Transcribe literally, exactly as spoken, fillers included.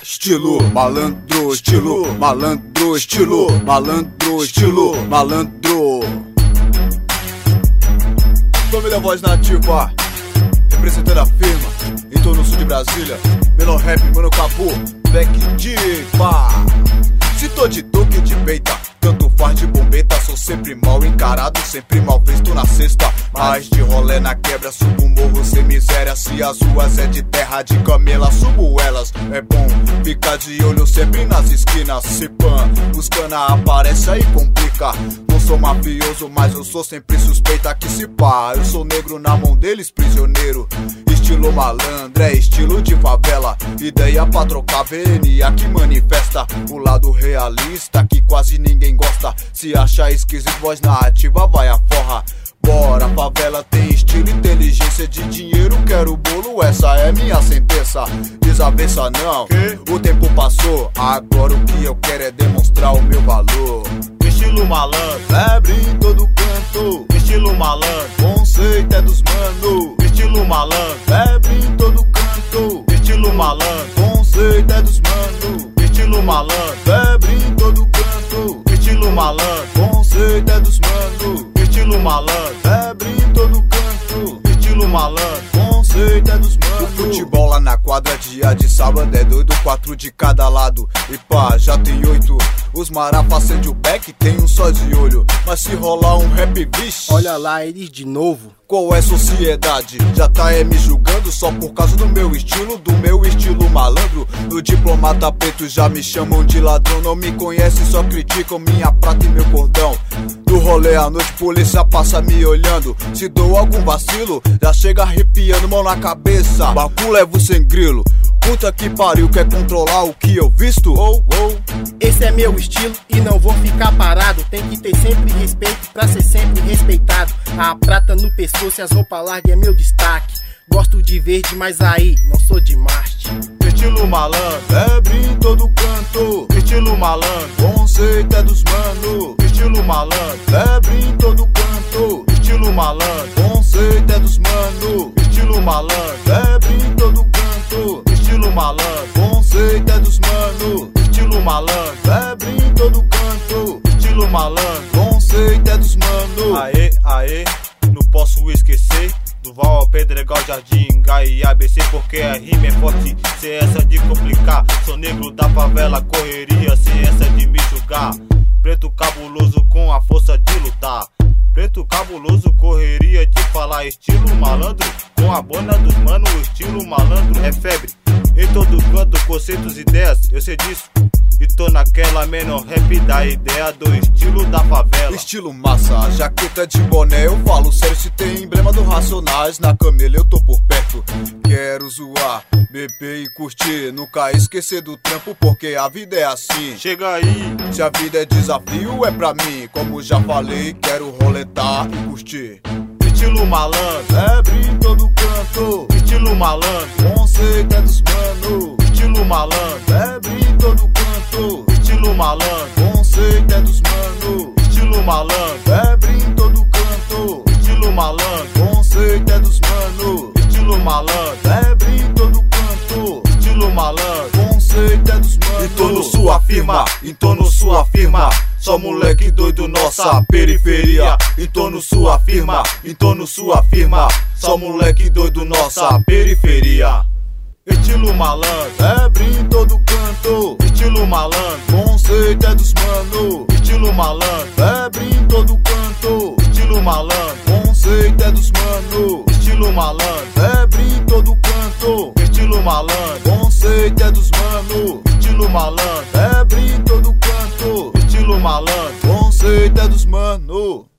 Estilo malandro, estilo malandro, estilo malandro, estilo malandro. Família Voz Nativa, representando a firma, em todo o sul de Brasília. Menor rap, mano, acabou, Black Diva. Se tô de toque de peita, tanto faz de bombeta. Sou sempre mal encarado, sempre mal visto na cesta. Mas de rolê na quebra, subo morro sem miséria. Se as ruas é de terra de camela, subo elas. É bom ficar de olho sempre nas esquinas. Se pan, os cana aparece aí complica. Não sou mafioso, mas eu sou sempre suspeita que se pá. Eu sou negro na mão deles, prisioneiro. Estilo malandro, é estilo de favela. Ideia pra trocar, V N A que manifesta o lado realista que quase ninguém gosta. Se acha esquisito, Voz Nativa vai a forra. Bora, favela tem estilo, inteligência de dinheiro. Quero bolo, essa é minha sentença. Desavença não, o tempo passou. Agora o que eu quero é demonstrar o meu valor. Estilo malandro, febre em todo canto. Estilo malandro, conceito é dos mano. Estilo malandro, febre em todo canto. Estilo malandro, conceito é dos mano. Estilo malandro, febre em todo canto. Estilo malandro, conceito é dos mano. Estilo malandro, febre em todo canto. Estilo malandro, conceito é dos mano. O futebol lá na quadra, dia de sábado é doido, quatro de cada lado. E pá, já tem oito. Os marafas acende o beck, tem um só de olho. Mas se rolar um rap, vixe, olha lá eles de novo. Qual é sociedade? Já tá é me julgando só por causa do meu estilo, do meu estilo malandro. No diplomata preto já me chamam de ladrão. Não me conhecem, só criticam minha prata e meu cordão. Do rolê à noite, polícia passa me olhando. Se dou algum vacilo, já chega arrepiando, mão na cabeça. Bacu levo sem grilo. Puta que pariu, quer controlar o que eu visto? Oh, oh. Esse é meu estilo e não vou ficar parado. Tem que ter sempre respeito pra ser sempre respeitado. A prata no pescoço e as roupas largas é meu destaque. Gosto de verde, mas aí não sou de Marte. Estilo malandro, febre em todo canto. Estilo malandro, conceito é dos mano. Estilo malandro, febre em todo canto. Estilo malandro, conceito é dos mano. Estilo malandro, febre em todo canto. Estilo malandro, conceito é dos mano. Estilo malandro, febre em todo canto. Estilo malandro, conceito é dos mano. Aê, aê, não posso esquecer do Val, Pedregal, Jardim, Gai e A B C. Porque a rima é forte, sem essa de complicar. Sou negro da favela, correria, sem essa de me julgar. Preto cabuloso com a força de lutar. Preto cabuloso, correria de falar. Estilo malandro, com a bona dos mano. O estilo malandro é febre em todo canto, conceitos, ideias, eu sei disso. E tô naquela menor rap da ideia do estilo da favela. Estilo massa, jaqueta de boné, eu falo sério. Se tem emblema do Racionais na camisa, eu tô por perto. Quero zoar, beber e curtir, nunca esquecer do trampo, porque a vida é assim. Chega aí, se a vida é desafio, é pra mim. Como já falei, quero roletar e curtir. Estilo malandro, febre em todo canto. Estilo malandro, conceito é dos mano. Estilo malandro, febre em todo canto. Estilo malandro, conceito é dos mano. Estilo malandro, febre em todo canto. Estilo malandro, conceito é dos mano. Estilo malandro, febre em todo canto. Estilo malandro, conceito é dos mano. Entono sua firma, entono sua firma. Só moleque doido, nossa periferia. Entono sua firma, entono sua firma. Só moleque doido, nossa periferia. Estilo malandro, febre em todo canto. Estilo malandro, conceito é dos mano. Estilo malandro, febre em todo canto. Estilo malandro, conceito é dos mano. Estilo malandro, febre em todo canto. Estilo malandro, conceito é dos mano. Estilo malandro, febre em todo canto. Estilo malandro, conceito é dos mano.